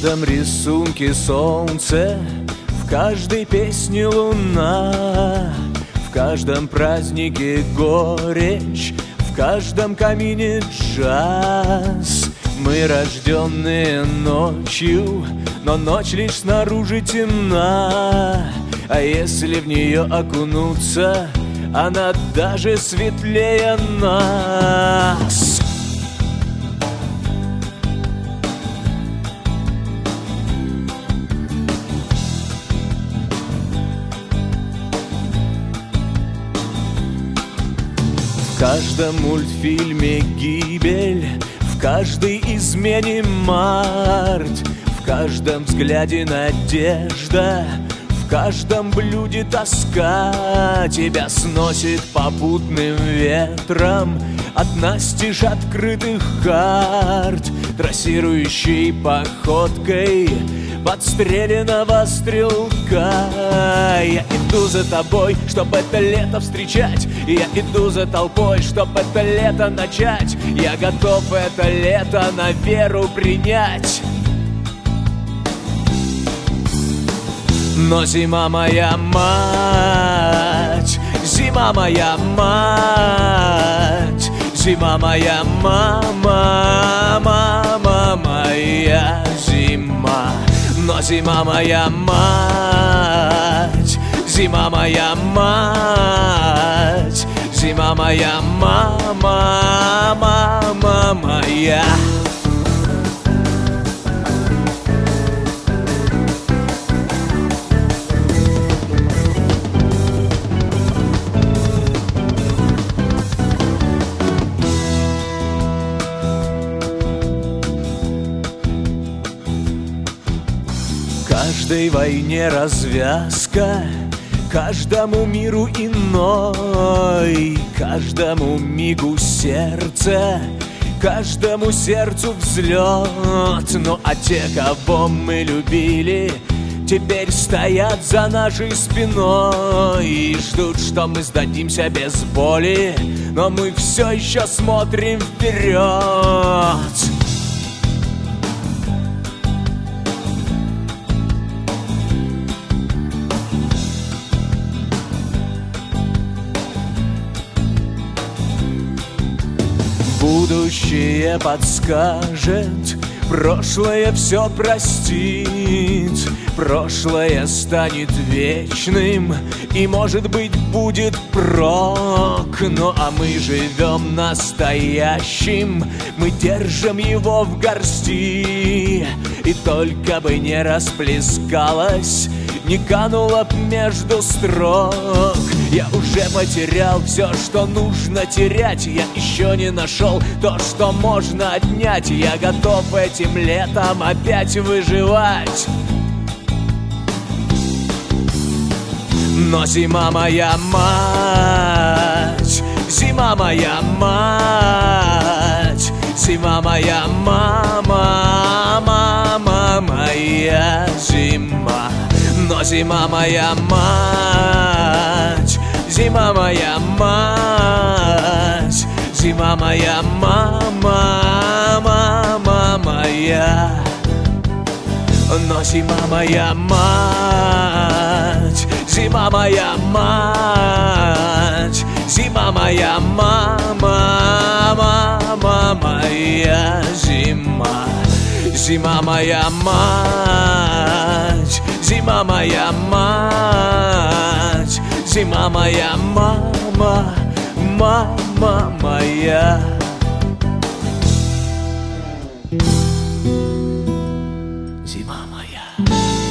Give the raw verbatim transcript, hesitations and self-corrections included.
каждом рисунке солнце, в каждой песне луна, в каждом празднике горечь, в каждом камине джаз. Мы рожденные ночью, но ночь лишь снаружи темна, а если в нее окунуться, она даже светлее нас. В каждом мультфильме гибель, в каждой измене март, в каждом взгляде надежда, в каждом блюде тоска. Тебя сносит попутным ветром от настежь открытых карт, трассирующей походкой подстреленного стрелка. Я иду за тобой, чтоб это лето встречать, я иду за толпой, чтоб это лето начать. Я готов это лето на веру принять. Но зима моя мать, зима моя мать, зима моя мама, мама моя зима. Но зима моя мать, зима моя мать, зима моя мама, мама моя. Каждой войне развязка, каждому миру иной, каждому мигу сердце, каждому сердцу взлет. Ну а те, кого мы любили, теперь стоят за нашей спиной и ждут, что мы сдадимся без боли, но мы все еще смотрим вперед. Будущее подскажет, прошлое все простит, прошлое станет вечным и, может быть, будет прок. Ну а мы живем настоящим, мы держим его в горсти, и только бы не расплескалось, не кануло б между строк. Я уже потерял все, что нужно терять, я еще не нашел то, что можно отнять. Я готов этим летом опять выживать. Но зима моя мать, зима моя мать, зима моя мама, мама моя зима. Но зима моя мать, зима моя мать, зима моя мама, мама моя. Но зима моя мать, зима моя мать, зима моя мама, мама моя зима. Зима моя мать, зима моя мать, зима моя мама, мама моя. Зима моя.